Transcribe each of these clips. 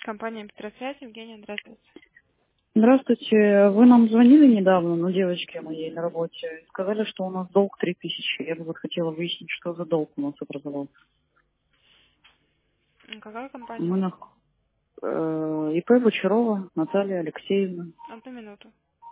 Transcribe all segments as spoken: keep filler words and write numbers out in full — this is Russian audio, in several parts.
Компания «Петросвязь», Евгения, здравствуйте. Здравствуйте. Вы нам звонили недавно, ну, девочке моей на работе. Сказали, что у нас долг три тысячи. Я бы вот хотела выяснить, что за долг у нас образовался. М, Какая компания? Мы на э, ИП Бочарова Наталья Алексеевна. Одну минуту.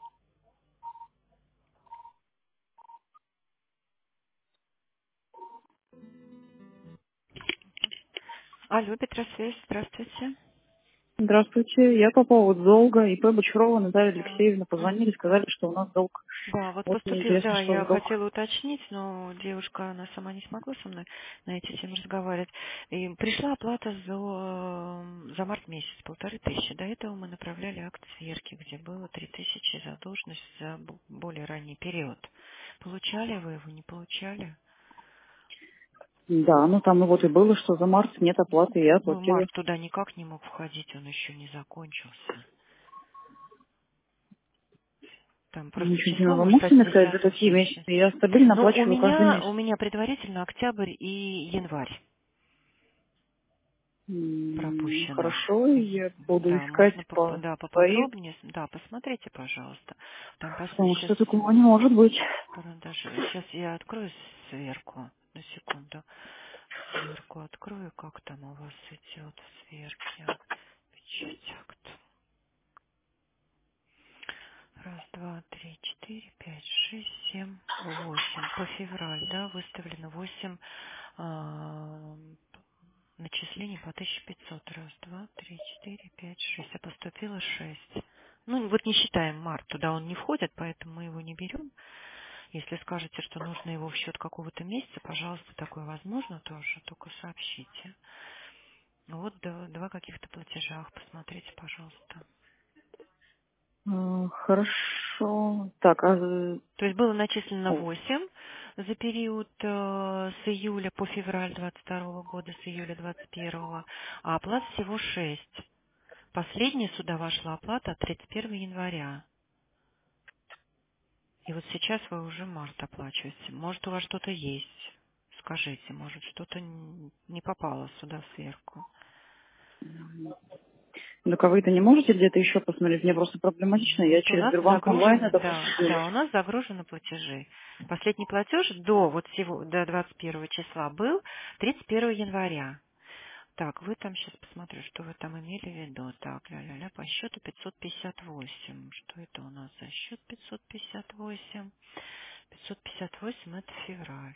Алло, Петросвязь, здравствуйте. Здравствуйте. Я по поводу долга ИП Бочарова Наталья Да. Алексеевна. Позвонили, Мгм. сказали, что у нас долг. Да, вот Вот мне поступил, интересно, да, что я за долг. хотела уточнить, но девушка, она сама не смогла со мной на эти темы разговаривать. И пришла оплата за, э, за март месяц, полторы тысячи. До этого мы направляли акт сверки, где было три тысячи задолженность за б- более ранний период. Получали вы его, не получали? Да, ну там ну, вот и было, что за март нет оплаты, и я Ну, оплатила. март туда никак не мог входить, он еще не закончился. Там просто Ничего не число вы может можете от мне сказать, за десятого какие сейчас. месяцы? Я стабильно Ну, у оплачиваю каждый меня, месяц. у меня предварительно октябрь и январь М, пропущено. Хорошо, я буду Да, искать можно поп- по да, своим. поподробнее. Да, посмотрите, пожалуйста. Там Потому сейчас что такого не может быть. Сейчас я открою сверку. На секунду. Сверку открою, как там у вас идет в сверке. Печать акт. Раз, два, три, четыре, пять, шесть, семь, восемь. По февраль, да, выставлено восемь а, начислений по тысяче пятьсот. Раз, два, три, четыре, пять, шесть. А поступило шесть. Ну, вот не считаем март, туда он не входит, поэтому мы его не берем. Если скажете, что нужно его в счет какого-то месяца, пожалуйста, такое возможно тоже, только сообщите. Вот два, два каких-то платежах, посмотрите, пожалуйста. Э, Хорошо. Так, а э, То есть было начислено о, восемь за период э, с июля по февраль двадцать второго года, с июля двадцать первого, а оплат всего шесть. Последняя сюда вошла оплата от тридцать первого января. И вот сейчас вы уже март оплачиваете. Может, у вас что-то есть? Скажите, может, что-то н- не попало сюда сверху. так а вы-то не можете где-то еще посмотреть? Мне просто проблематично. Ну, Я вот у через нас Сбербанк онлайн загружены, это да, все делаю. да, у нас загружены платежи. Последний платеж до вот всего, до двадцать первого числа был тридцать первого января. Так, вы там сейчас посмотрю, что вы там имели в виду. Так, ля-ля-ля, по счету пятьсот пятьдесят восемь. Что это у нас за счет пятьсот пятьдесят восемь? пятьсот пятьдесят восемь это февраль.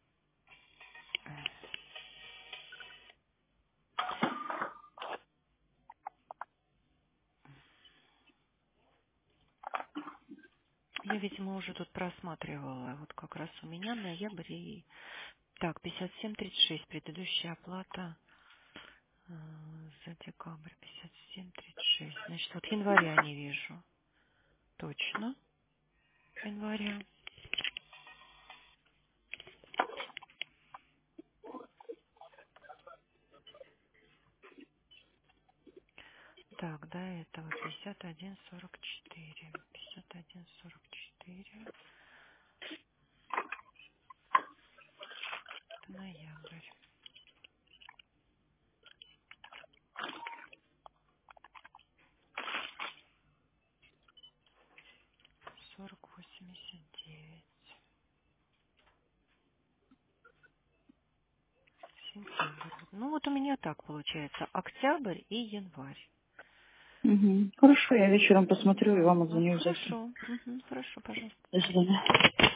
Я, видимо, уже тут просматривала. Вот как раз у меня ноябрь и... Так, пятьдесят семь тридцать шесть. Предыдущая оплата э, за декабрь. пятьдесят семь тридцать шесть. Значит, вот января не вижу. Точно. Января. Так, до этого пятьдесят один сорок четыре. пятьдесят один сорок четыре. Это ноябрь. сорок восемьдесят девять. Сентябрь. Ну, вот у меня так получается. Октябрь и январь. Мгм. Хорошо, я вечером посмотрю и Да. вам Ну, отзвоню завтра. хорошо. Мгм, хорошо, пожалуйста. До свидания.